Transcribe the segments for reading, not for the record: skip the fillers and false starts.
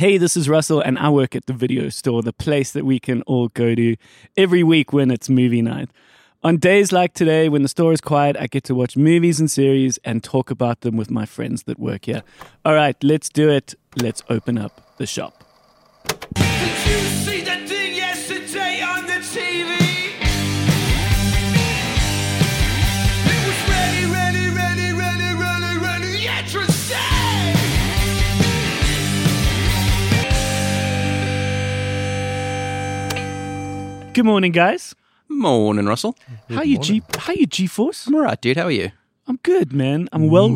Hey, this is Russell, and I work at the Video Store, the place that we can all go to every week when it's movie night. On days like today, when the store is quiet, I get to watch movies and series and talk about them with my friends that work here. All right, let's do it. Let's open up the shop. Did you see that thing yesterday on the TV? It was ready, interesting! Good morning, guys. Morning, Russell. How you G-Force? I'm alright, dude. How are you? I'm good, man. I'm well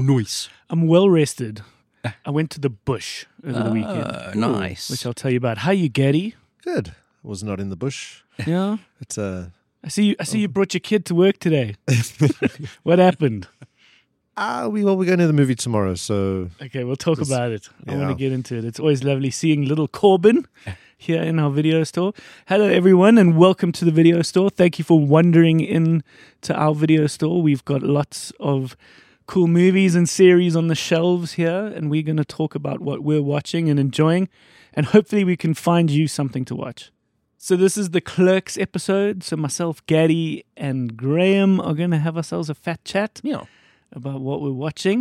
rested. I went to the bush over the weekend. Nice. Which I'll tell you about. How you, Getty? Good. I was not in the bush. Yeah. It's I see you brought your kid to work today. What happened? we're going to the movie tomorrow, so Okay, we'll talk about it. I yeah. want to get into it. It's always lovely seeing little Corbin here in our video store. Hello, everyone, and welcome to the video store. Thank you for wandering in to our video store. We've got lots of cool movies and series on the shelves here, and we're going to talk about what we're watching and enjoying, and hopefully we can find you something to watch. So this is the Clerks episode. So myself, Gaddy, and Graham are going to have ourselves a fat chat Yeah. about what we're watching.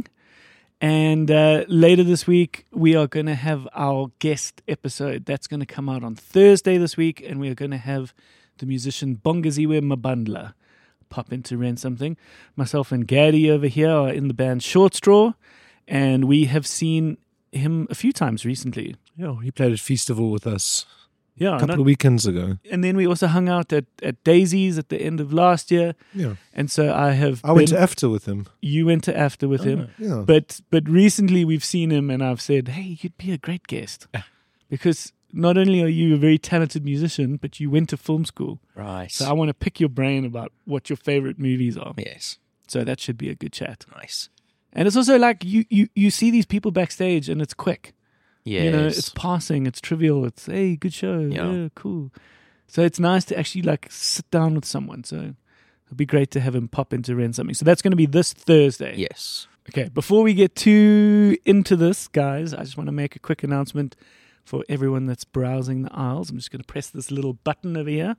And later this week, we are going to have our guest episode. That's going to come out on Thursday this week, and we are going to have the musician Bongaziwe Mabandla pop in to rent something. Myself and Gaddy over here are in the band Short Straw, and we have seen him a few times recently. yeah, he played at Festival with us Yeah, a couple of weekends ago. and then we also hung out at Daisy's at the end of last year. Yeah, And so I went to AFTER with him. You went to AFTER with him. Yeah, But recently we've seen him and I've said, hey, you'd be a great guest. Because not only are you a very talented musician, but you went to film school. Right. So I want to pick your brain about what your favorite movies are. Yes. So that should be a good chat. Nice. And it's also like you see these people backstage and it's quick. Yes. You know, it's passing, it's trivial, it's, hey, good show. Yeah. Yeah, cool. So it's nice to actually like sit down with someone. So it'd be great to have him pop in to rent something. So that's going to be this Thursday. Yes. Okay, before we get too into this, guys, I just want to make a quick announcement for everyone that's browsing the aisles. I'm just going to press this little button over here.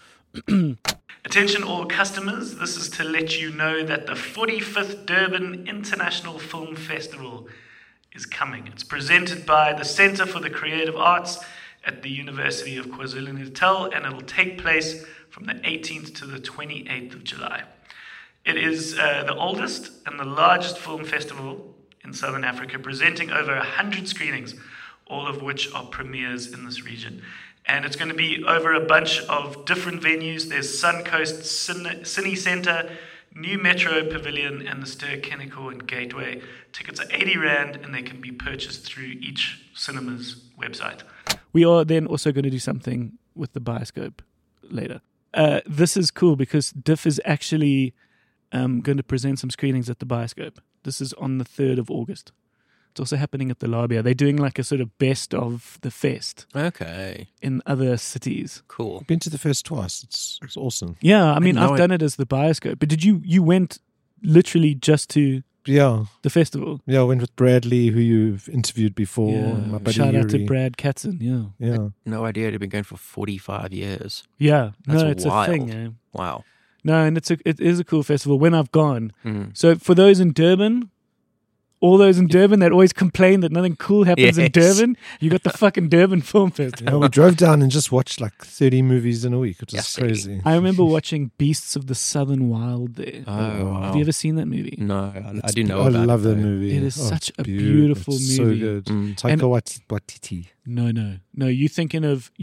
Attention all customers, this is to let you know that the 45th Durban International Film Festival is coming. It's presented by the Centre for the Creative Arts at the University of KwaZulu-Natal, and it'll take place from the 18th to the 28th of July. It is the oldest and the largest film festival in Southern Africa, presenting over 100 screenings, all of which are premieres in this region. And it's going to be over a bunch of different venues. There's Suncoast Cine Centre, New Metro Pavilion, and the Ster-Kinekor and Gateway. Tickets are 80 Rand, and they can be purchased through each cinema's website. We are then also going to do something with the Bioscope later. This is cool because Diff is actually going to present some screenings at the Bioscope. This is on the 3rd of August. It's also happening at the Labia. They're doing like a sort of best of the fest Okay. in other cities. Cool. been to the fest twice. It's awesome. Yeah, I mean, know I've done it as the Bioscope. But did you went literally just to Yeah, the festival? I went with Bradley, who you've interviewed before. and my buddy Shout out to Yuri. Brad Katzen. Yeah. Yeah, No idea. They've been going for 45 years. Yeah. That's No, it's wild. a thing. Eh? Wow. No, and it is a cool festival when I've gone. Mhm. So for those in Durban, all those in Durban that always complain that nothing cool happens in Yes. Durban, you got the fucking Durban Film Festival. yeah. We drove down and just watched like 30 movies in a week, which is Yes. crazy. I remember watching Beasts of the Southern Wild there. Oh, wow. Have you ever seen that movie? No, I do know I about love it. that though. movie. It is such it's a beautiful It's movie. So good. Mm. Taika Waititi. No. You thinking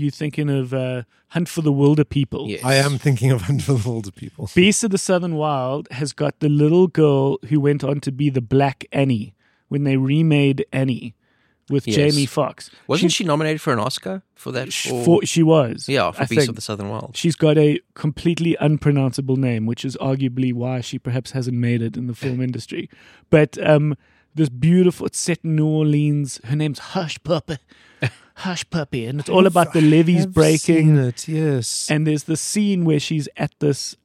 of Hunt for the Wilder People. Yes. I am thinking of Hunt for the Wilder People. Beasts of the Southern Wild has got the little girl who went on to be the Black Annie when they remade Annie with Yes. Jamie Foxx. Wasn't she nominated for an Oscar for that? She was. Yeah, for I Beasts think. of the Southern Wild. She's got a completely unpronounceable name, which is arguably why she perhaps hasn't made it in the film industry. But this beautiful, it's set in New Orleans. Her name's Hush Puppy. Hush Puppy. And it's all about the levees I've breaking. seen it, yes. And there's this scene where she's at this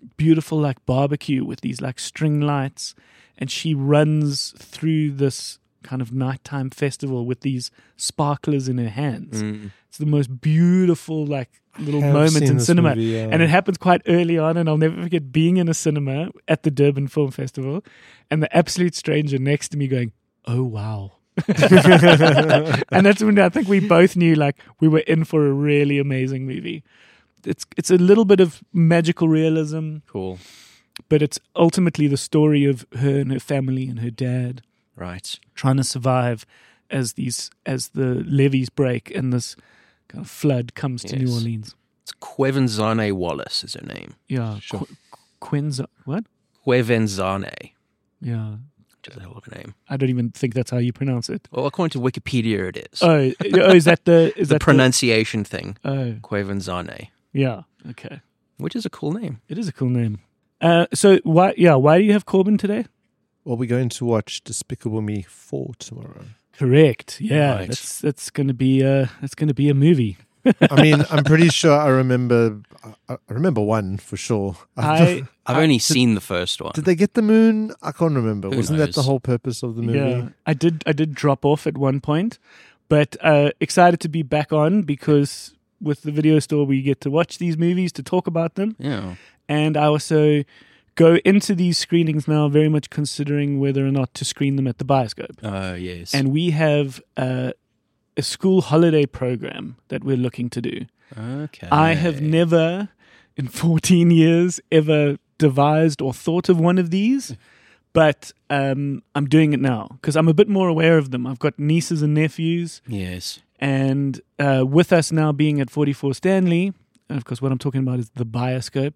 beautiful like barbecue with these like string lights, and she runs through this kind of nighttime festival with these sparklers in her hands. It's the most beautiful like little have moment seen in this cinema. movie, yeah. And it happens quite early on, and I'll never forget being in a cinema at the Durban Film Festival and the absolute stranger next to me going, "Oh wow." And that's when I think we both knew like we were in for a really amazing movie. It's a little bit of magical realism, Cool. but it's ultimately the story of her and her family and her dad Right. trying to survive as the levees break and this kind of flood comes to New Yes. Orleans. It's Quevenzane Wallace is her name. Yeah, Sure. What? Quevenzane, Yeah, which is a hell of a name. I don't even think that's how you pronounce it. Well, according to Wikipedia, it is. Oh, is that the the pronunciation thing. Oh, Quevenzane, yeah. Okay, which is a cool name. it is a cool name. So why do you have Corbin today? Well, we're going to watch Despicable Me 4 tomorrow. Correct. Yeah, Right. that's going to be a movie. I mean, I'm pretty sure I remember one for sure. I I've only seen the first one. Did they get the moon? I can't remember. Who Wasn't that the knows? whole purpose of the movie? Yeah, I did drop off at one point, but excited to be back on because with the video store we get to watch these movies, to talk about them, Yeah. and I also go into these screenings now very much considering whether or not to screen them at the Bioscope. Yes. And we have a school holiday program that we're looking to do. Okay. I have never in 14 years ever devised or thought of one of these, but I'm doing it now because I'm a bit more aware of them. I've got nieces and nephews, Yes. and with us now being at 44 Stanley, and of course what I'm talking about is the Bioscope,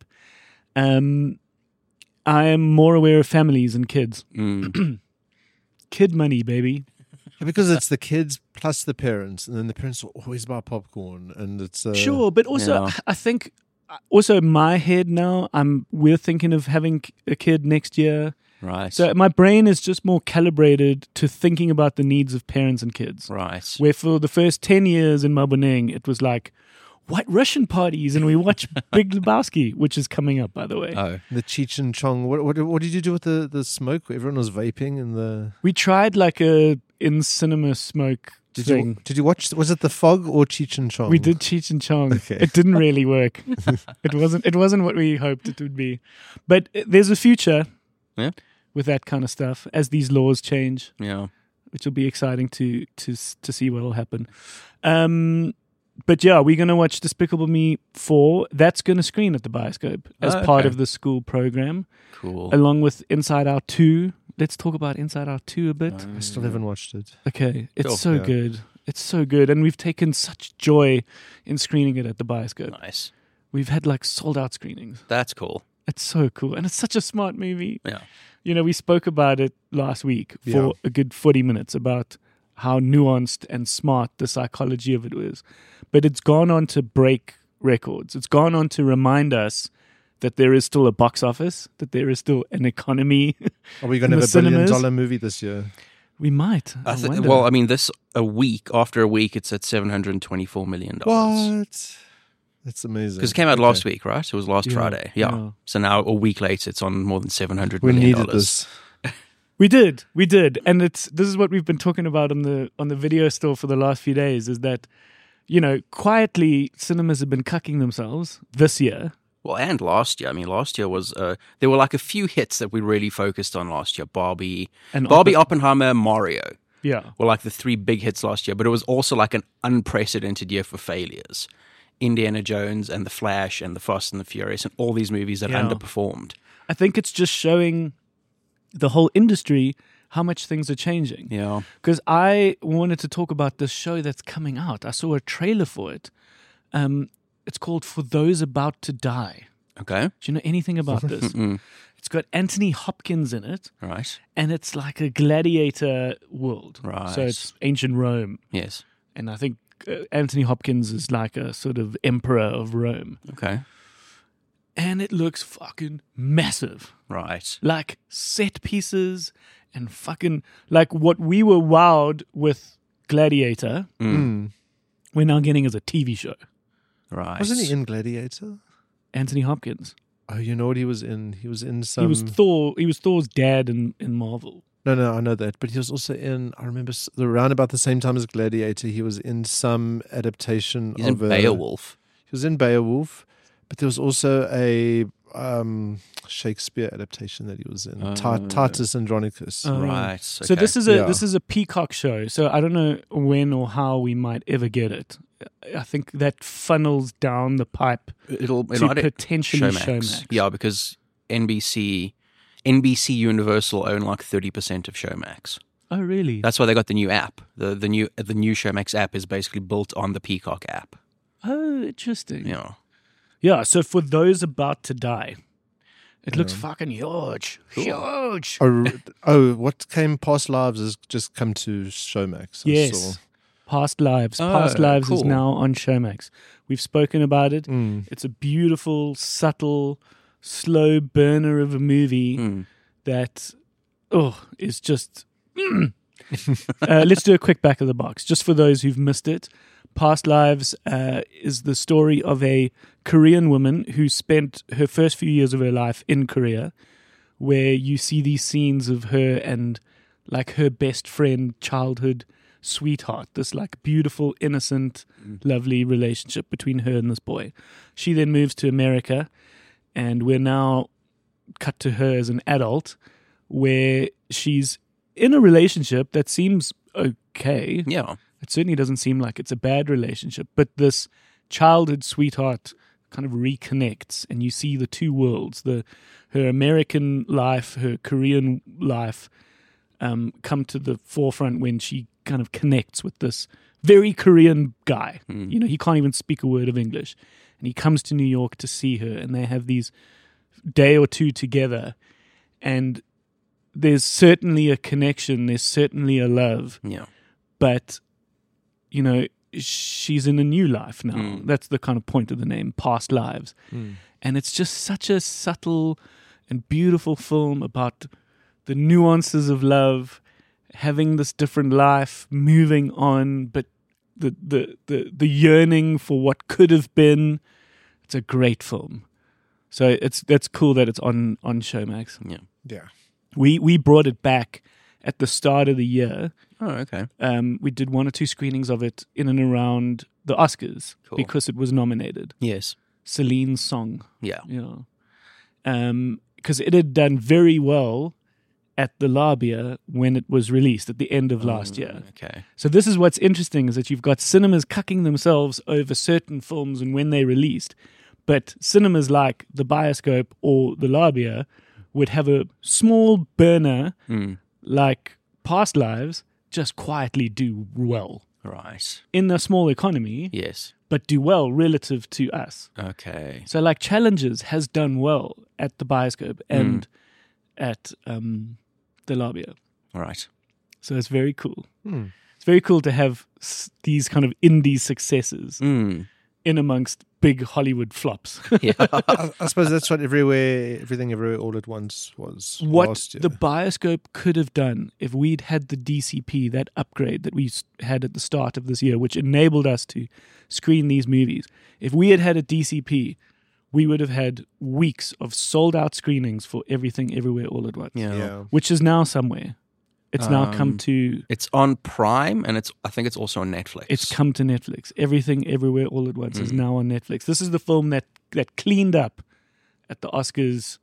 I am more aware of families and kids. Kid money, baby. Yeah, because it's the kids plus the parents, and then the parents will always buy popcorn, and it's Sure, but also Yeah. I think also in my head now we're thinking of having a kid next year. Right. So my brain is just more calibrated to thinking about the needs of parents and kids. right. Where for the first 10 years in Maboneng, it was like White Russian parties, and we watch Big Lebowski, which is coming up, by the way. Oh. the Cheech and Chong. What did you do with the smoke? Everyone was vaping in the. We tried like a in-cinema smoke thing. Did you watch? Was it The Fog or Cheech and Chong? We did Cheech and Chong. Okay. It didn't really work. It wasn't what we hoped it would be. But there's a future Yeah. with that kind of stuff as these laws change, Yeah. which will be exciting to see what will happen. But yeah, we're going to watch Despicable Me 4. That's going to screen at the Bioscope as part Okay. of the school program, Cool. along with Inside Out 2. Let's talk about Inside Out 2 a bit. I still haven't watched it. Okay, it's Cool. so Yeah. good. It's so good. And we've taken such joy in screening it at the Bioscope. Nice. We've had like sold out screenings. That's cool. It's so cool. And it's such a smart movie. Yeah. You know, we spoke about it last week for Yeah. a good 40 minutes about how nuanced and smart the psychology of it was. But it's gone on to break records. It's gone on to remind us that there is still a box office, that there is still an economy. Are we going In to the have a $1 billion cinemas? movie this year? We might. I wonder. Well, I mean, after a week, it's at $724 million. What? That's amazing. Because it came out Okay. last week, right? It was last Yeah, Friday. Yeah. yeah. So now, a week later, it's on more than $700 We million. needed this. We did, and this is what we've been talking about on the video store for the last few days. Is that, you know, quietly cinemas have been cucking themselves this year. Well, and last year. I mean, last year was there were like a few hits that we really focused on last year. Barbie, Oppenheimer, Mario Yeah, were like the three big hits last year. But it was also like an unprecedented year for failures. Indiana Jones and The Flash and The Fast and the Furious and all these movies that Yeah. underperformed. I think it's just showing the whole industry how much things are changing. Yeah. Because I wanted to talk about this show that's coming out. I saw a trailer for it. It's called For Those About to Die. Okay. Do you know anything about this? Mm. It's got Anthony Hopkins in it, Right. and it's like a gladiator world. Right. So it's ancient Rome. Yes. And I think Anthony Hopkins is like a sort of emperor of Rome. Okay. And it looks fucking massive. Right. Like set pieces and fucking like what we were wowed with Gladiator, Mm. we're now getting as a TV show. Right. Wasn't he in Gladiator? Anthony Hopkins. Oh, you know what he was in? He was in some. He was Thor. He was Thor's dad in Marvel. No, I know that. But he was also in, I remember around about the same time as Gladiator, he was in some adaptation He's of in Beowulf. He was in Beowulf, but there was also a Shakespeare adaptation that he was in, Titus Andronicus. Right. So okay. this is a Peacock show. So I don't know when or how we might ever get it. I think that funnels down the pipe It'll to might- potentially Showmax. Yeah, because NBC Universal own like 30% of Showmax. Oh, really? That's why they got the new app. The new Showmax app is basically built on the Peacock app. Oh, interesting. Yeah. Yeah, so for those about to die, it looks fucking huge. Huge. What came Past Lives has just come to Showmax. I Yes. saw. Past Lives. Oh, Past Lives is cool. now on Showmax. We've spoken about it. Mm. It's a beautiful, subtle, slow burner of a movie that is just... let's do a quick back of the box, just for those who've missed it. Past Lives is the story of a Korean woman who spent her first few years of her life in Korea, where you see these scenes of her and like her best friend, childhood sweetheart, this like beautiful, innocent, lovely relationship between her and this boy. She then moves to America, and we're now cut to her as an adult, where she's in a relationship that seems okay. Yeah. It certainly doesn't seem like it's a bad relationship, but this childhood sweetheart kind of reconnects, and you see the two worlds, her American life, her Korean life, come to the forefront when she kind of connects with this very Korean guy. You know, he can't even speak a word of English, and he comes to New York to see her, and they have these day or two together, and there's certainly a connection, there's certainly a love, Yeah. but you know, she's in a new life now. That's the kind of point of the name, Past Lives. And it's just such a subtle and beautiful film about the nuances of love, having this different life, moving on, but the yearning for what could have been. It's a great film. So that's cool that it's on Showmax. Yeah. Yeah. We brought it back at the start of the year. Oh, okay. We did 1 or 2 screenings of it in and around the Oscars Cool. because it was nominated. Yes. Celine's song, Yeah. because it had done very well at the Labia when it was released at the end of last year. Okay. So this is what's interesting, is that you've got cinemas cucking themselves over certain films and when they released, but cinemas like the Bioscope or the Labia would have a small burner like Past Lives just quietly do well Right. in a small economy, Yes. but do well relative to us. Okay. So like Challenges has done well at the Bioscope and at the Labia. All right. So it's very cool. It's very cool to have these kind of indie successes in amongst big Hollywood flops. Yeah. I suppose that's what Everything Everywhere All at Once was What last year. the Bioscope could have done if we'd had the DCP, that upgrade that we had at the start of this year, which enabled us to screen these movies. If we had had a DCP, we would have had weeks of sold-out screenings for Everything Everywhere All at Once, yeah. which is now somewhere. It's now come to... It's on Prime, and I think it's also on Netflix. It's come to Netflix. Everything Everywhere All at Once is now on Netflix. This is the film that cleaned up at the Oscars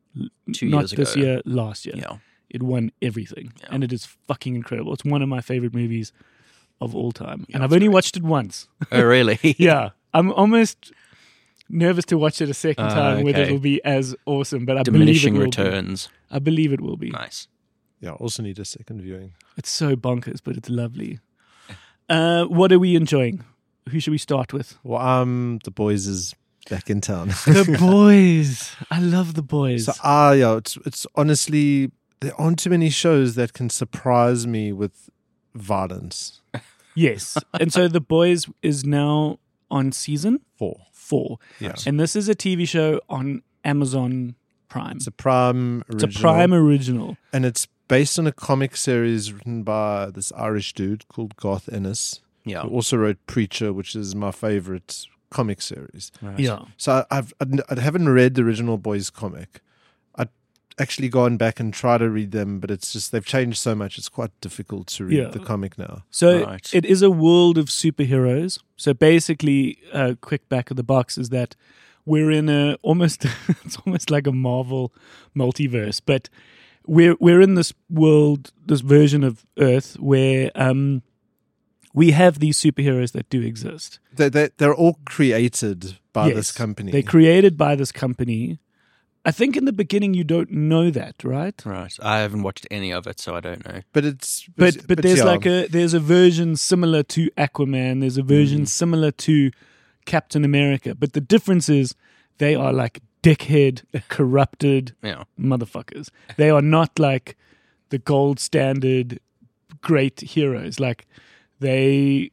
2 not years this ago. year, last year. Yeah. It won everything. Yeah. And it is fucking incredible. It's one of my favorite movies of all time. Yeah, and I've it's only great. watched it once. Oh, really? Yeah. I'm almost nervous to watch it a second time whether okay. it'll be as awesome, but I Diminishing believe it will returns. be. I believe it will be. Nice. Yeah, also need a second viewing. It's so bonkers, but it's lovely. What are we enjoying? Who should we start with? Well, The Boys is back in town. The Boys. I love The Boys. So, it's honestly, there aren't too many shows that can surprise me with violence. Yes. And so The Boys is now on season 4. Yeah. And this is a TV show on Amazon Prime. It's a Prime original. It's a Prime original. And it's based on a comic series written by this Irish dude called Garth Ennis, Yeah. who also wrote Preacher, which is my favorite comic series. Right. Yeah. So I haven't read the original Boys comic. I actually gone back and tried to read them, but it's just they've changed so much. It's quite difficult to read the comic now. So Right. it is a world of superheroes. So basically, quick back of the box is that we're in a almost it's almost like a Marvel multiverse, but we're in this world, this version of Earth where we have these superheroes that do exist. They're all created by Yes, this company. They're created by this company. I think in the beginning you don't know that, right? Right. I haven't watched any of it, so I don't know. but it's But there's yeah. there's a version similar to Aquaman. There's a version similar to Captain America. But the difference is they are like dickhead, corrupted Yeah. motherfuckers. They are not like the gold standard great heroes. Like they're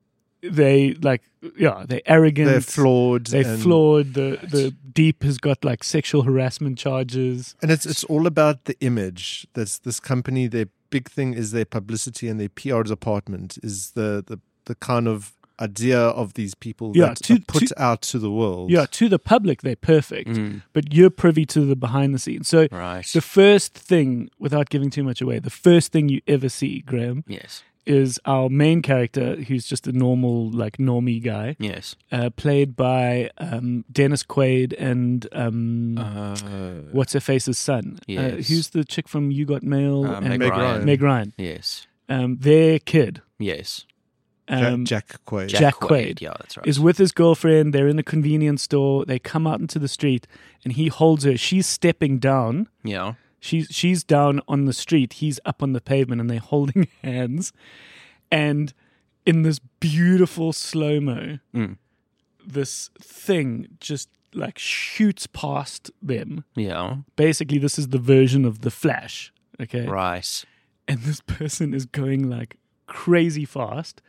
arrogant. They're flawed. They're and- flawed. The Deep has got like sexual harassment charges. And it's all about the image. That's this company. Their big thing is their publicity, and their PR department is the kind of idea of these people Yeah, that to- are put to- out to the world. Yeah, to the public, they're perfect. But you're privy to the behind the scenes. So Right. the first thing, without giving too much away, the first thing you ever see, Graham, Yes. is our main character, who's just a normal, like, normie guy, Yes. played by Dennis Quaid and what's her face's son. Yes. Who's the chick from You Got Mail? and Meg Ryan. Meg Ryan. Yes. Their kid, Yes. Jack Quaid. Jack Quaid. Yeah, that's right. is with his girlfriend. They're in a convenience store. They come out into the street, and he holds her. She's stepping down. Yeah. She's down on the street. He's up on the pavement, and they're holding hands. And in this beautiful slow-mo, this thing just like shoots past them. Yeah. Basically, this is the version of The Flash. Okay. Right. And this person is going like crazy fast,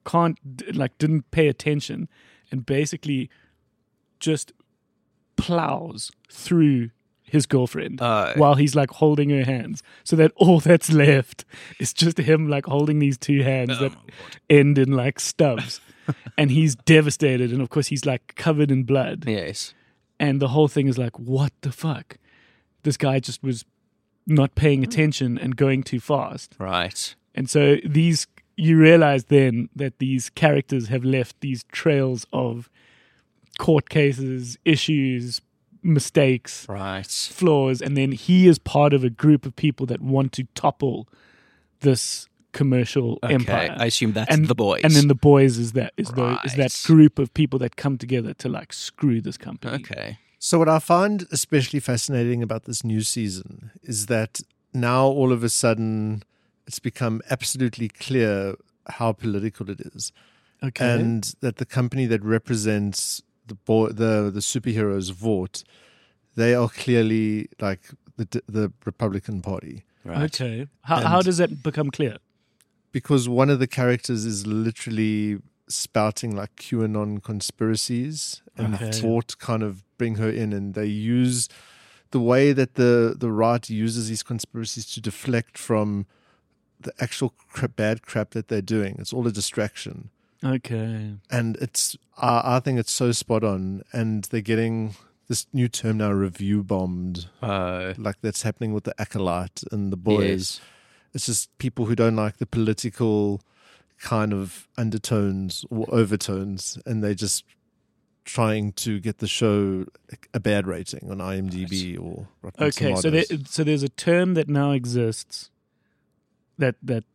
didn't pay attention, and basically just plows through his girlfriend while he's like holding her hands, so that all that's left is just him like holding these two hands that end in like stubs. And he's devastated, and of course he's like covered in blood. Yes. And the whole thing is like, what the fuck? This guy just was not paying attention and going too fast. Right. And so you realize then that these characters have left these trails of court cases, issues, mistakes, Right. flaws, and then he is part of a group of people that want to topple this commercial Okay. empire. I assume that's and the boys. And then the boys is that Right. group of people that come together to like screw this company. Okay. So what I find especially fascinating about this new season is that now all of a sudden it's become absolutely clear how political it is, Okay. and that the company that represents the superheroes Vought, they are clearly like the Republican Party, Right. Okay. How does that become clear? because one of the characters is literally spouting like QAnon conspiracies, and Okay. Vought kind of bring her in, and they use the way that the right uses these conspiracies to deflect from the actual bad crap that they're doing. It's all a distraction, Okay. and I think it's so spot on. And they're getting this new term now, review bombed, like that's happening with the Acolyte and the boys. Yes. It's just people who don't like the political kind of undertones or overtones, and they're just trying to get the show a bad rating on IMDb or Rotten Okay. Tomatoes. So there's a term that now exists that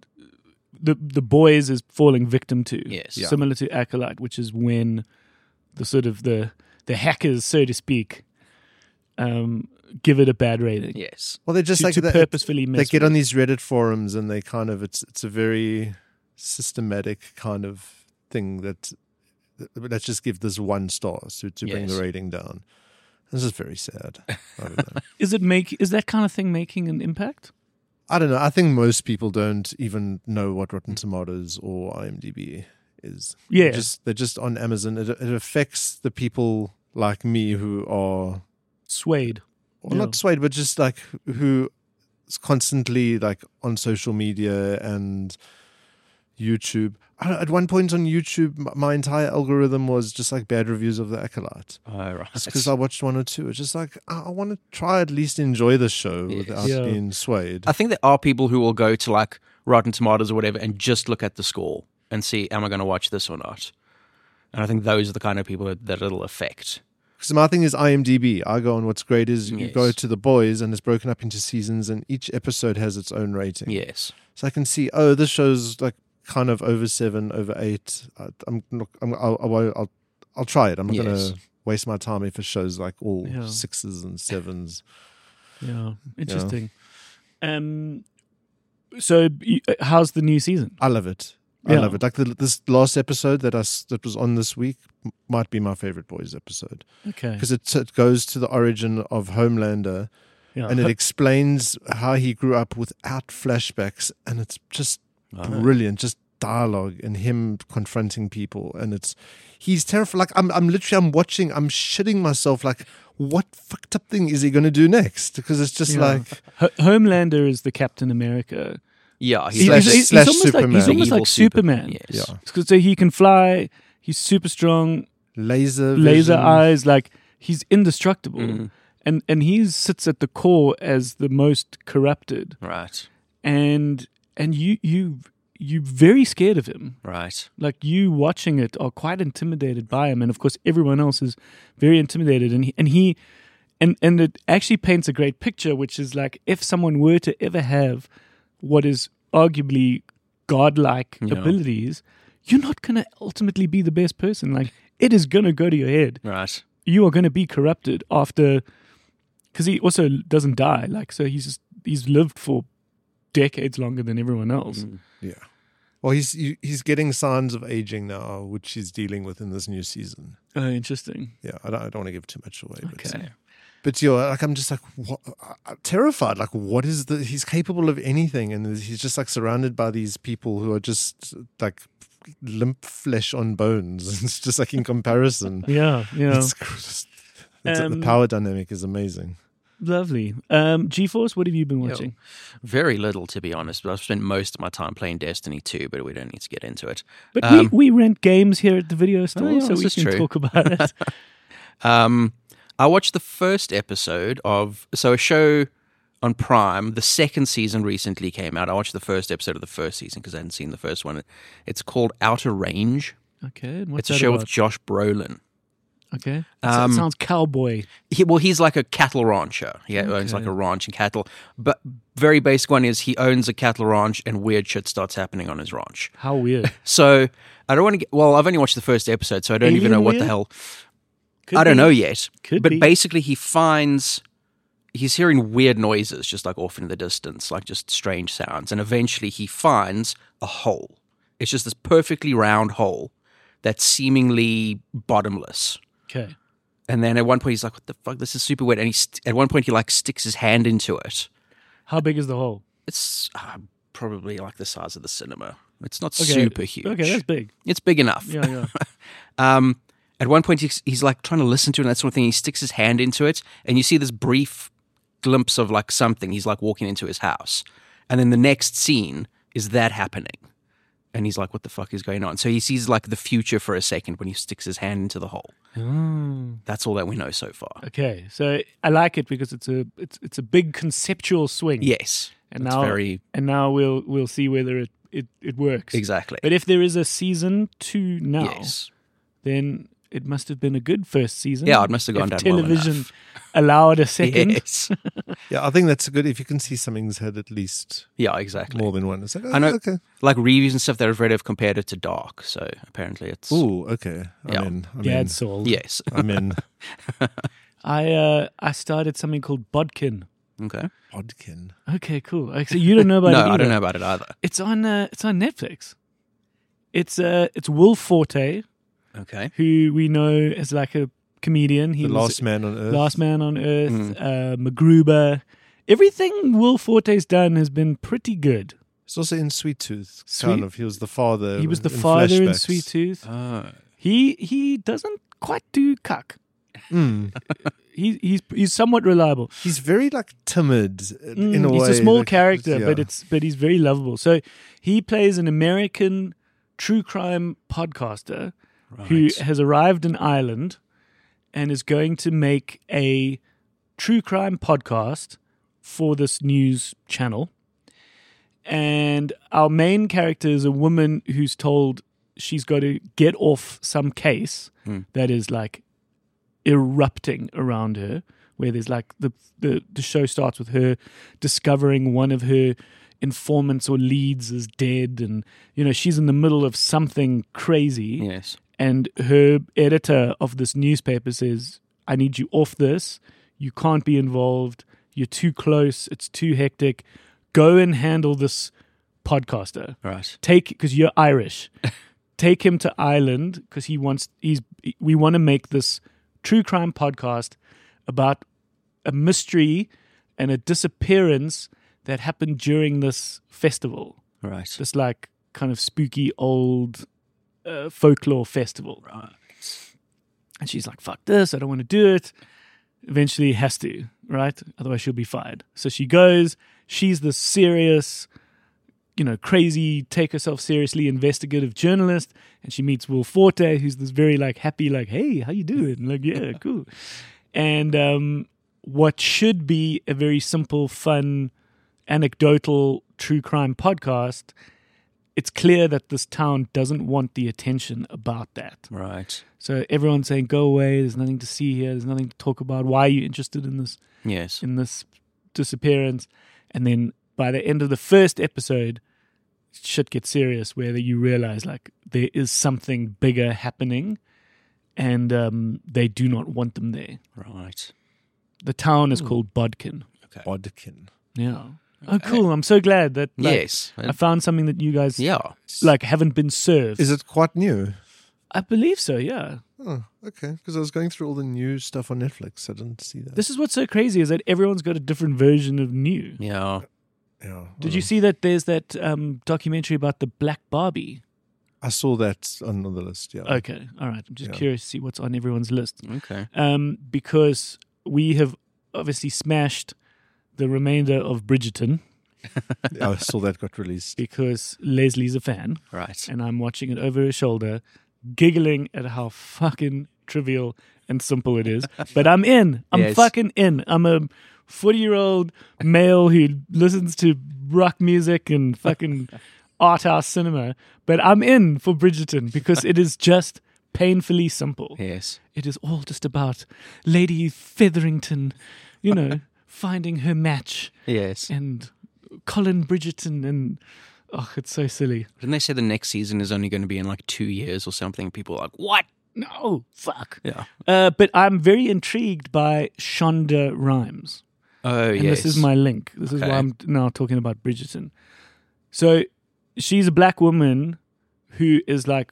the boys is falling victim to. Yes. Yeah. Similar to Acolyte, which is when the sort of the hackers, so to speak, give it a bad rating. Yes. Well, they're just to, like to purposefully they mess get with on it. these Reddit forums, and they kind of it's a very systematic kind of thing that let's just give this 1 star to bring Yes. the rating down. This is very sad. I don't know. Is that kind of thing making an impact? I don't know. I think most people don't even know what Rotten Tomatoes or IMDb is. Yeah. They're just on Amazon. It affects the people like me who are, Swayed. well, Yeah. not swayed, but just like who is constantly like on social media and YouTube. At one point on YouTube, my entire algorithm was just like bad reviews of The Acolyte. Oh, right. Because I watched one or two. It's just like, I want to try at least enjoy the show Yes. without Yeah. being swayed. I think there are people who will go to like Rotten Tomatoes or whatever and just look at the score and see, am I going to watch this or not? And I think those are the kind of people that it'll affect. Because my thing is IMDb. I go on what's great is you Yes. go to The Boys and it's broken up into seasons and each episode has its own rating. Yes. So I can see, oh, this show's like kind of over 7, over 8. I'll try it. I'm not going Yes. to waste my time if it shows like all Yeah. 6s and 7s. Yeah, interesting. So how's the new season? I love it. I Yeah. love it. Like this last episode that was on this week might be my favorite Boys episode Okay. because it goes to the origin of Homelander Yeah. and it explains how he grew up without flashbacks, and it's just brilliant. Just dialogue and him confronting people, and he's terrified. Like I'm watching. I'm shitting myself. Like, what fucked up thing is he going to do next? Because it's just like Homelander is the Captain America. Yeah. Slash almost Superman. Like, he's almost Evil like Superman. Yes. Yeah. So he can fly. He's super strong. laser Laser vision. eyes. Like he's indestructible. Mhm. And he sits at the core as the most corrupted. Right. And you're very scared of him. Right. Like you watching it are quite intimidated by him, and of course everyone else is very intimidated. And it actually paints a great picture, which is like if someone were to ever have what is arguably godlike Yeah. abilities, you're not going to ultimately be the best person. Like it is going to go to your head. Right. You are going to be corrupted after, because he also doesn't die. Like so, he's lived for decades longer than everyone else. Yeah. Well, he's getting signs of aging now, which he's dealing with in this new season. Oh, interesting. Yeah, I don't want to give too much away. Okay. But like I'm just like I'm terrified. Like, what is he's capable of anything, and he's just like surrounded by these people who are just like limp flesh on bones. It's just like in comparison. Yeah, yeah. The power dynamic is amazing. Lovely. GeForce, what have you been watching? Very little, to be honest. But I've spent most of my time playing Destiny 2, but we don't need to get into it. But we rent games here at the video store, yeah, so this we is can true. talk about it. I watched the first episode of a show on Prime. The second season recently came out. I watched the first episode of the first season because I hadn't seen the first one. It's called Outer Range. Okay, and what's It's a that show about? with Josh Brolin. Okay, it sounds cowboy. He's like a cattle rancher. He owns like a ranch and cattle. But very basic one is he owns a cattle ranch and weird shit starts happening on his ranch. How weird. So I don't want to get... Well, I've only watched the first episode, so I don't even Alien know what the weird? hell... Could I don't be. know yet. Could but be. basically he's hearing weird noises just like off in the distance, like just strange sounds. And eventually he finds a hole. It's just this perfectly round hole that's seemingly bottomless. Okay. And then at one point he's like, what the fuck, this is super weird. And at one point he like sticks his hand into it. How big is the hole? It's probably like the size of the cinema. It's not Okay. super huge. Okay, that's big. It's big enough. Yeah, yeah. At one point, he's like trying to listen to it and that sort of thing. He sticks his hand into it, and you see this brief glimpse of like something. He's like walking into his house. And then the next scene is that happening. And he's like, what the fuck is going on? So he sees like the future for a second when he sticks his hand into the hole. Oh. That's all that we know so far. Okay, so I like it because it's a big conceptual swing. Yes. and it's now very... and now we'll see whether it works. Exactly. But if there is a season 2 now, Yes. then it must have been a good first season. Yeah, it must have gone if down well television enough. allowed a second. Yes. Yeah, I think that's good if you can see something's had at least Yeah, exactly. more than one. It's like, I know, okay. like reviews and stuff that I've read have compared it to Dark, so apparently it's... Ooh, okay. Yeah. I'm in. Dad sold. Yes. I'm in. I started something called Bodkin. Okay. Podkin. Okay, cool. So you don't know about it No, either. I don't know about it either. It's on Netflix. It's Will Forte, Okay. who we know as like a comedian. He The was Last Man on Earth. Last Man on Earth, MacGruber. Everything Will Forte's done has been pretty good. He's also in Sweet Tooth. Sweet- Kind of. He was the father. He was the in father in flashbacks. Sweet Tooth. Oh. He doesn't quite do cuck. Mm. he's somewhat reliable. He's very like timid in a way. He's a small like, character, yeah. but he's very lovable. So he plays an American true crime podcaster who has arrived in Ireland and is going to make a true crime podcast for this news channel. And our main character is a woman who's told she's got to get off some case that is like erupting around her, where there's like the show starts with her discovering one of her informants or leads is dead, and she's in the middle of something crazy. Yes. And her editor of this newspaper says, I need you off this. You can't be involved. You're too close. It's too hectic. Go and handle this podcaster. Right. Because you're Irish. Take him to Ireland because we want to make this true crime podcast about a mystery and a disappearance that happened during this festival. Right. This like kind of spooky old folklore festival. Right. And she's like, fuck this, I don't want to do it. Eventually has to, right? Otherwise she'll be fired. So she goes, she's the serious, crazy, take herself seriously investigative journalist, and she meets Will Forte, who's this very like happy, like, hey, how you doing? Like, yeah, cool. And what should be a very simple, fun, anecdotal true crime podcast, it's clear that this town doesn't want the attention about that. Right. So everyone's saying, go away, there's nothing to see here, there's nothing to talk about. Why are you interested in this? Yes. In this disappearance? And then by the end of the first episode, shit gets serious, where you realize like there is something bigger happening, and they do not want them there. Right. The town is called Bodkin. Okay. Bodkin. Yeah. Oh, cool. I'm so glad that Yes. I found something that you guys Yeah. haven't been served. Is it quite new? I believe so, yeah. Oh, okay. Because I was going through all the new stuff on Netflix. I didn't see that. This is what's so crazy is that everyone's got a different version of new. Yeah. Yeah. Did you see that there's that documentary about the Black Barbie? I saw that on the list. Yeah. Okay. All right. I'm just Yeah. curious to see what's on everyone's list. Okay. Because we have obviously smashed the remainder of Bridgerton Yeah, I saw that got released. because Leslie's a fan Right. and I'm watching it over her shoulder, giggling at how fucking trivial and simple it is. But I'm in. I'm Yes. fucking in. I'm a 40-year-old male who listens to rock music and fucking art house cinema. But I'm in for Bridgerton because it is just painfully simple. Yes. It is all just about Lady Featherington, finding her match, Yes. and Colin Bridgerton, and it's so silly. Didn't they say the next season is only going to be in like 2 years or something? People are like, what? No, fuck. Yeah. But I'm very intrigued by Shonda Rhimes. Oh, And yes. this is my link. This is why Okay. I'm now talking about Bridgerton. So she's a black woman who is like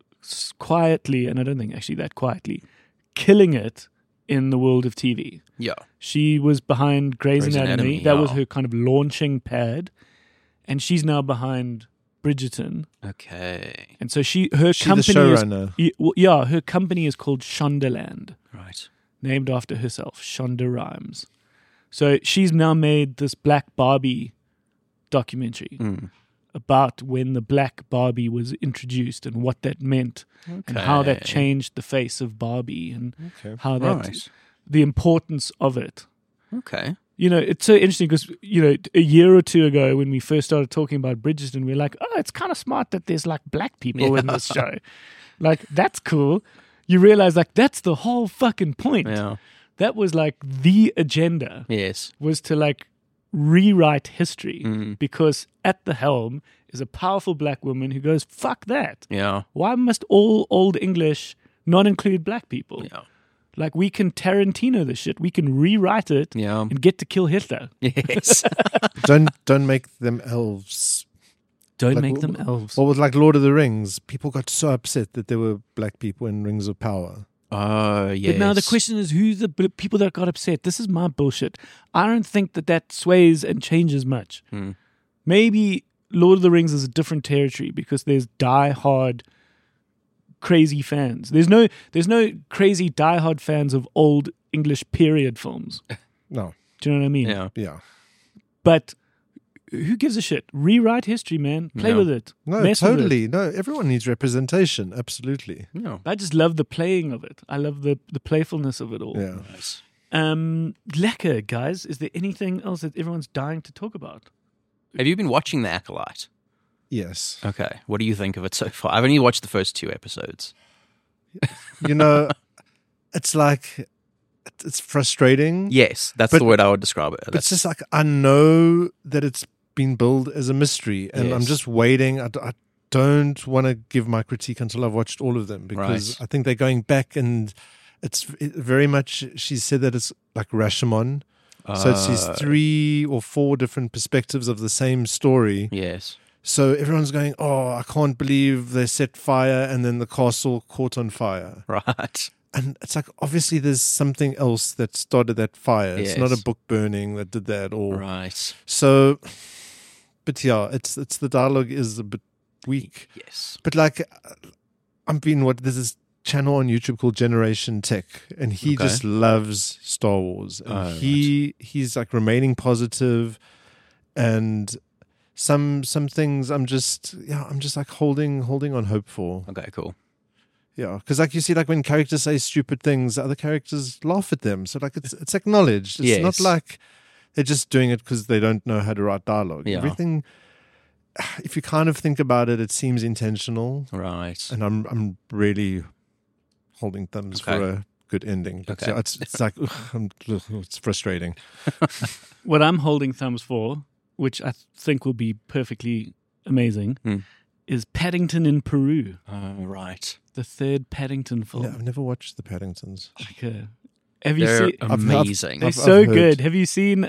quietly, and I don't think actually that quietly, killing it in the world of TV. Yeah. She was behind Grey's Grey's Anatomy. Anatomy, That was yeah. her kind of launching pad. And she's now behind Bridgerton. Okay. And so her She the company showrunner. yeah, her company is called Shondaland, Right. named after herself, Shonda Rhimes. So she's now made this Black Barbie documentary about when the Black Barbie was introduced and what that meant and how that Okay. changed the face of Barbie and Okay. how that Right. the importance of it. Okay. It's so interesting because, a year or two ago when we first started talking about Bridgerton, we were like, oh, it's kind of smart that there's like black people in this show. Like, that's cool. You realize like that's the whole fucking point. Yeah. That was like the agenda Yes. was to like rewrite history Mm. because at the helm is a powerful black woman who goes, fuck that. Yeah. Why must all Old English not include black people? Yeah. Like we can Tarantino this shit. We can rewrite it Yeah. and get to kill Hitler. Yes. Don't make them elves. Don't Like, make them elves. What was like Lord of the Rings? People got so upset that there were black people in Rings of Power. Oh, yes. But now the question is, who's the people that got upset? This is my bullshit. I don't think that sways and changes much. Maybe Lord of the Rings is a different territory because there's die-hard crazy fans. There's no crazy diehard fans of old English period films. No. Do you know what I mean? Yeah. Yeah. But who gives a shit? Rewrite history, man. Play Yeah. with it. No, Mess with it. totally. No, everyone needs representation. Absolutely. No. I just love the playing of it. I love the playfulness of it all. Yeah. Nice. Lekker, guys. Is there anything else that everyone's dying to talk about? Have you been watching The Acolyte? Yes. Okay. What do you think of it so far? I've only watched the first 2 episodes. You know, it's like, it's frustrating. Yes, that's But- the word I would describe it. But it's just like, I know that it's been billed as a mystery, and I'm Yes. just waiting. I don't want to give my critique until I've watched all of them, because Right. I think they're going back, and very much, she said that it's like Rashomon. So it's these 3 or 4 different perspectives of the same story. Yes. So everyone's going, oh, I can't believe they set fire and then the castle caught on fire. Right. And it's like, obviously there's something else that started that fire. It's not a Yes. book burning that did that. Or Right. So, but yeah, it's the dialogue is a bit weak. Yes. But like, there's this channel on YouTube called Generation Tech, and he Okay. just loves Star Wars. And Oh, he's like remaining positive, and some things I'm just like holding on hope for. Okay, cool. Yeah, because like you see, like when characters say stupid things, other characters laugh at them. So like it's acknowledged. It's not Yes. like they're just doing it because they don't know how to write dialogue. Yeah. Everything, if you kind of think about it, it seems intentional, Right. and I'm really holding thumbs Okay. for a good ending. But Okay. yeah, it's like it's frustrating. What I'm holding thumbs for, which I think will be perfectly amazing, Hmm. is Paddington in Peru, Right. the 3rd Paddington film. Yeah, I've never watched the Paddingtons. Have you They're seen? amazing. They're I've so heard. good. Have you seen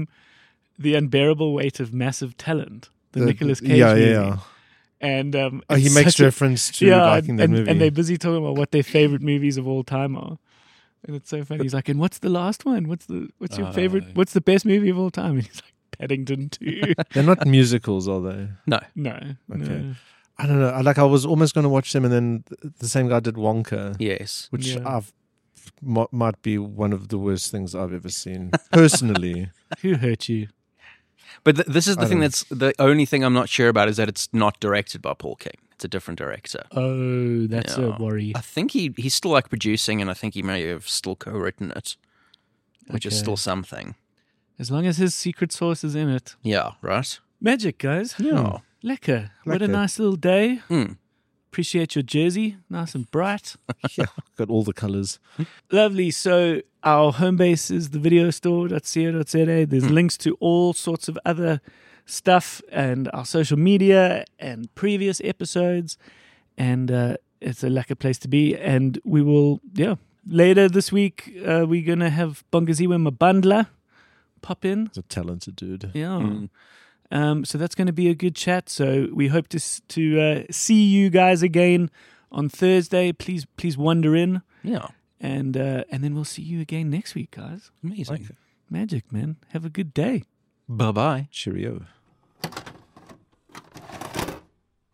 The Unbearable Weight of Massive Talent, the Nicolas Cage yeah, movie? yeah. And Oh, he it's makes such a- reference to liking that movie. and they're busy talking about what their favorite movies of all time are. And it's so funny. He's like, and what's the last one? What's your favorite? What's the best movie of all time? And he's like, Paddington 2. They're not musicals, are they? No. No. Okay. No. I don't know. I was almost going to watch them, and then the same guy did Wonka, Yes. which Yeah. might be one of the worst things I've ever seen personally. Who hurt you? But this is the I thing don't- that's the only thing I'm not sure about is that it's not directed by Paul King. It's a different director. Oh, that's Yeah. a worry. I think he's still like producing, and I think he may have still co-written it, which is Okay. still something. As long as his secret sauce is in it. Yeah, right? Magic, guys. Yeah. Lekker. What a Lekker. nice little day. Mm. Appreciate your jersey. Nice and bright. Yeah, got all the colors. Lovely. So our home base is thevideostore.co.za. There's links to all sorts of other stuff and our social media and previous episodes. And it's a lekker place to be. And we will, later this week, we're going to have Bongaziwe Mabandla pop in. He's a talented dude. Yeah. So that's going to be a good chat. So we hope to see you guys again on Thursday. Please wander in. Yeah. And then we'll see you again next week, guys. Amazing. Magic, man. Have a good day. Bye-bye. Cheerio.